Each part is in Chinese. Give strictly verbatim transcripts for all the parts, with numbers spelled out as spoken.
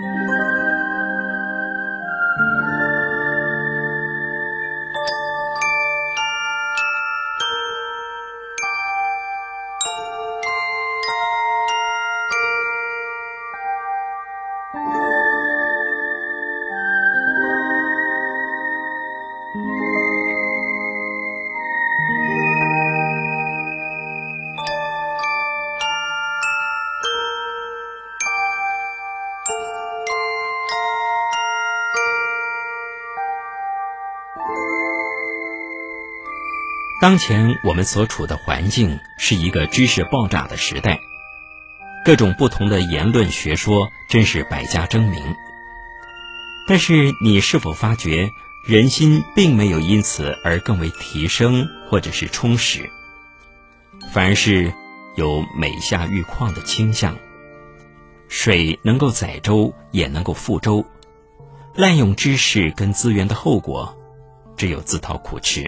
当前我们所处的环境是一个知识爆炸的时代，各种不同的言论学说真是百家争鸣。但是你是否发觉人心并没有因此而更为提升或者是充实，反而是有美下愈况的倾向。水能够载舟，也能够覆舟，滥用知识跟资源的后果只有自讨苦吃。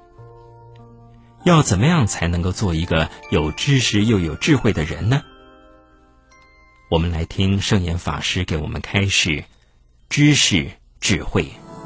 要怎么样才能够做一个有知识又有智慧的人呢？我们来听圣严法师给我们开示知识智慧。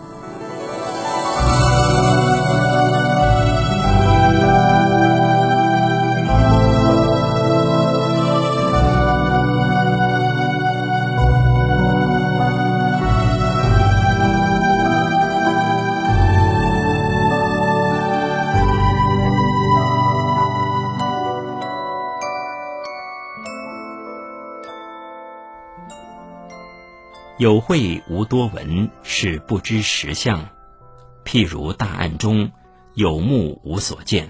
有慧无多闻，是不知实相。譬如大案中，有目无所见。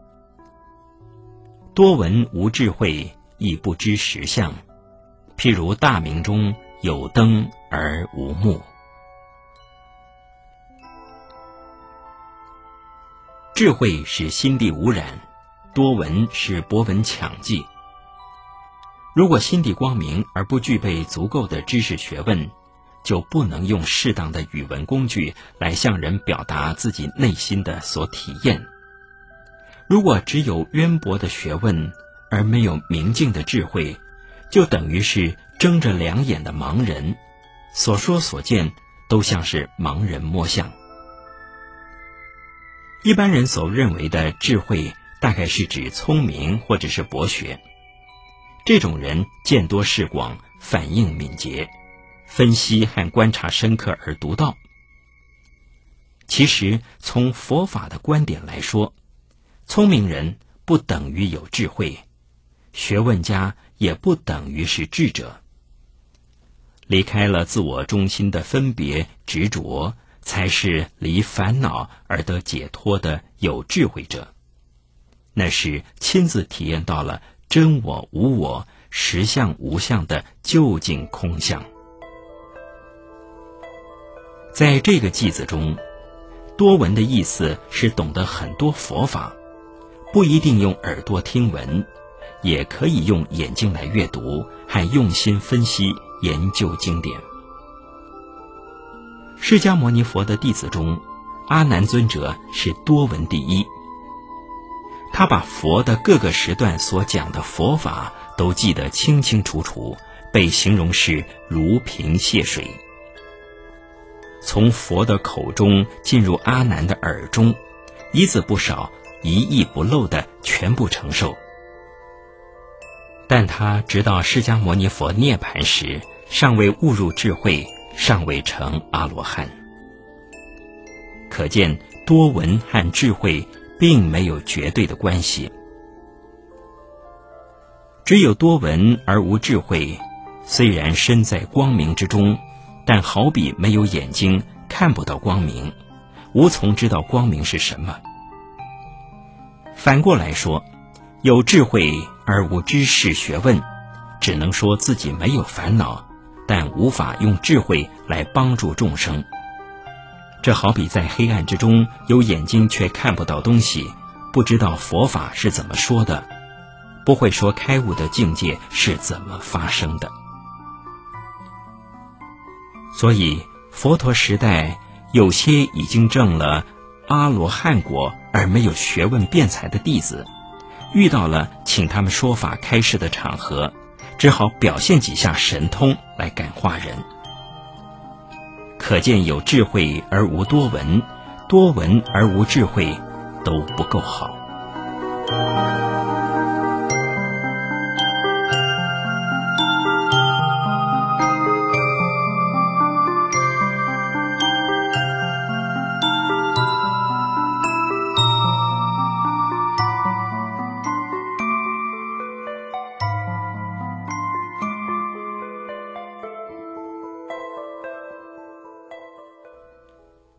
多闻无智慧，亦不知实相。譬如大明中，有灯而无目。智慧是心地无染，多闻是博闻强记。如果心地光明而不具备足够的知识学问，就不能用适当的语文工具来向人表达自己内心的所体验。如果只有渊博的学问而没有明净的智慧，就等于是睁着两眼的盲人，所说所见都像是盲人摸象。一般人所认为的智慧，大概是指聪明或者是博学。这种人见多识广，反应敏捷，分析和观察深刻而独到。其实从佛法的观点来说，聪明人不等于有智慧，学问家也不等于是智者。离开了自我中心的分别执着，才是离烦恼而得解脱的有智慧者。那是亲自体验到了真我无我、实相无相的究竟空相。在这个偈子中，多闻的意思是懂得很多佛法，不一定用耳朵听闻，也可以用眼睛来阅读，还用心分析研究经典。释迦牟尼佛的弟子中，阿难尊者是多闻第一。他把佛的各个时段所讲的佛法都记得清清楚楚，被形容是如瓶泻水。从佛的口中进入阿难的耳中，一字不少，一意不漏的全部承受。但他直到释迦牟尼佛涅槃时，尚未悟入智慧，尚未成阿罗汉。可见多闻和智慧并没有绝对的关系。只有多闻而无智慧，虽然身在光明之中，但好比没有眼睛，看不到光明，无从知道光明是什么。反过来说，有智慧而无知识学问，只能说自己没有烦恼，但无法用智慧来帮助众生。这好比在黑暗之中，有眼睛却看不到东西，不知道佛法是怎么说的，不会说开悟的境界是怎么发生的。所以佛陀时代，有些已经证了阿罗汉果而没有学问辩才的弟子，遇到了请他们说法开示的场合，只好表现几下神通来感化人。 可见有智慧而无多闻，多闻而无智慧都不够好。